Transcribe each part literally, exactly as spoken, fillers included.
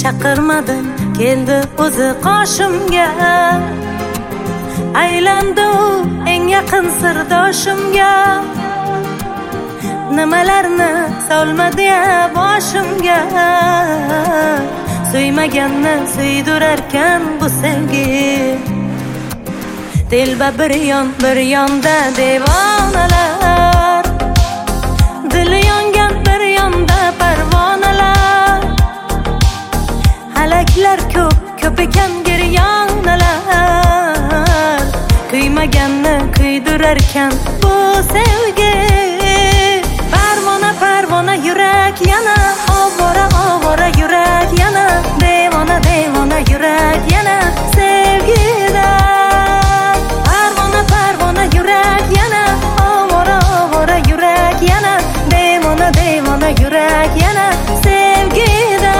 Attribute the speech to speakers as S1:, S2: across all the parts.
S1: chaqirmading, keldi o'zi qoshimga. Aylandi u eng yaqin sirdoshimga. Nimalarni solmadi ya boshimga. Suymaganni suydurarkan bu sevgi. Dilba bir yon bir yonda devonalar, dili yongan bir yonda parvonalar. Halaklar ko'p ko'p ekan giryonalar, kuymaganni kuydurarkan bu sevgi. Parvona parvona yurak yana, ovora ovora yurak yana, devona devona yurak yana sevgida. Parvona parvona yurak yana, ovora ovora yurak yana, devona devona yurak yana sevgida.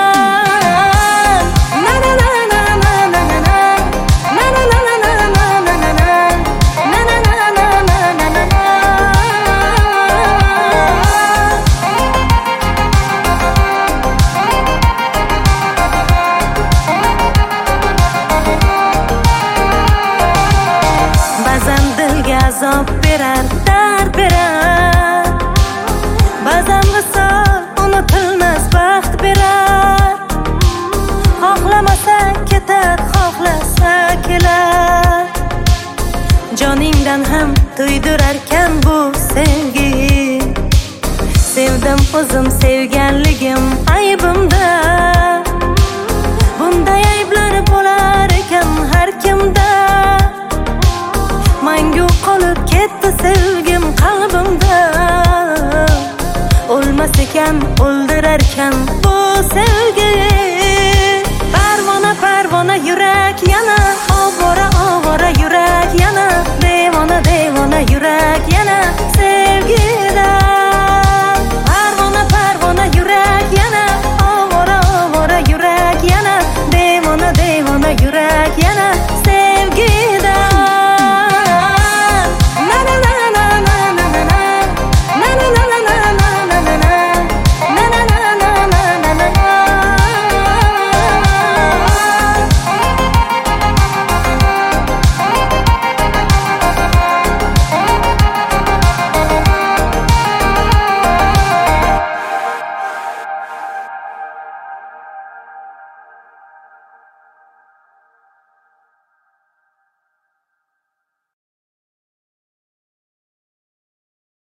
S1: Azob berar, dard berar, ba'zan visol unutilmas baxt berar. Xohlamasa ketar, xohlasa kelar, joningdan ham to'ydurarkan bu sevgi. Sevdim o'zim sevganligim aybimda, bunday ayblar bo'lar ekan har kimda. Mangu qolib ketdi sevgim qalbimda, o'lmas ekan o'ldirarkan bu sevgi. Parvona parvona yurak yana, ovora ovora yurak yana, devona devona yurak yana